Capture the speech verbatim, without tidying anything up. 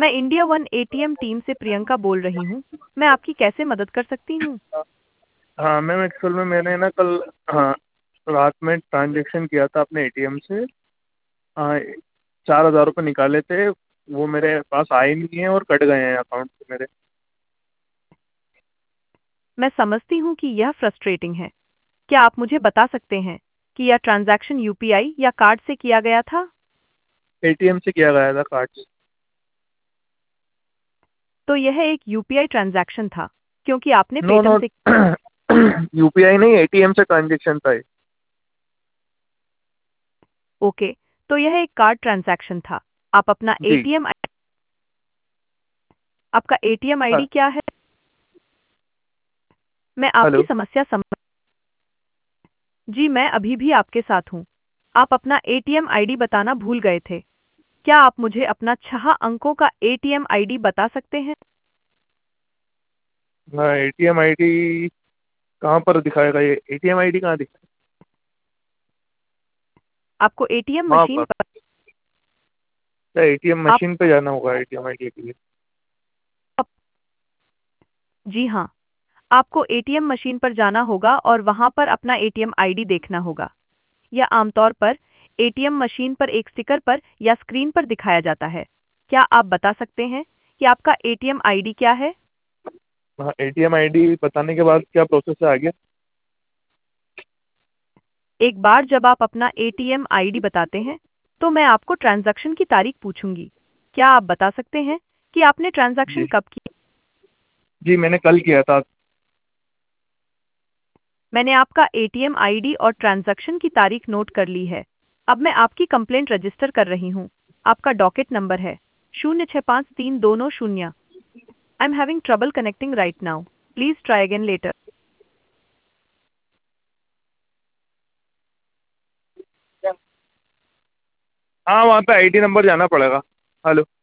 मैं India one ATM team से प्रियंका बोल रही हूँ। मैं आपकी कैसे मदद कर सकती हूँ? हाँ मैम, एक्चुअल में मैंने ना कल, हाँ, रात में ट्रांजेक्शन किया था अपने एटीएम से। हाँ, चार हज़ार रुपये निकाले थे, वो मेरे पास आए नहीं हैं और कट गए हैं अकाउंट से मेरे। मैं समझती हूँ कि यह फ्रस्ट्रेटिंग है। क्या आप मुझे बता सकते हैं कि यह ट्रांजैक्शन यूपीआई या कार्ड से किया गया था? एटीएम से किया गया था, कार्ड से। तो यह एक यूपीआई ट्रांजैक्शन था क्योंकि आपने नो नो, पेटीएम से। यूपीआई नहीं, एटीएम से ट्रांजेक्शन था ये। ओके, तो यह एक कार्ड ट्रांजैक्शन था। आप अपना जी। एटीएम आपका एटीएम हाँ, आईडी क्या है? मैं आपकी हेलो। समस्या समझ। जी, मैं अभी भी आपके साथ हूँ। आप अपना एटीएम आईडी बताना भूल गए थे। क्या आप मुझे अपना छह अंकों का एटीएम आईडी बता सकते हैं? हाँ, एटीएम आईडी कहाँ पर दिखाएगा? ये एटीएम आईडी कहाँ दिखाएगा? आपको एटीएम वहाँ मशीन पर पर क्या एटीएम आप मशीन पे जाना होगा एटीएम आईडी के लिए? जी हाँ, आपको एटीएम मशीन पर जाना होगा और वहां पर अपना एटीएम आईडी देखना होगा। यह आमतौर पर एटीएम मशीन पर एक स्टिकर पर या स्क्रीन पर दिखाया जाता है। क्या आप बता सकते हैं कि आपका एटीएम आईडी क्या है? हाँ, एटीएम आईडी बताने के बाद क्या प्रोसेस है आगे? एक बार जब आप अपना एटीएम आईडी बताते हैं, तो मैं आपको ट्रांजैक्शन की तारीख पूछूंगी। क्या आप बता सकते हैं कि आपने ट्रांजैक्शन जी। कब की? जी, मैंने कल किया था। मैंने आपका एटीएम आईडी और ट्रांजैक्शन की तारीख नोट कर ली है। अब मैं आपकी कंप्लेंट रजिस्टर कर रही हूँ। आपका डॉकेट नंबर है शून्य छः पाँच तीन दोनों शून्य। I am having trouble connecting right now. Please try again later. हाँ, वहाँ पे आईडी नंबर जाना पड़ेगा। हेलो।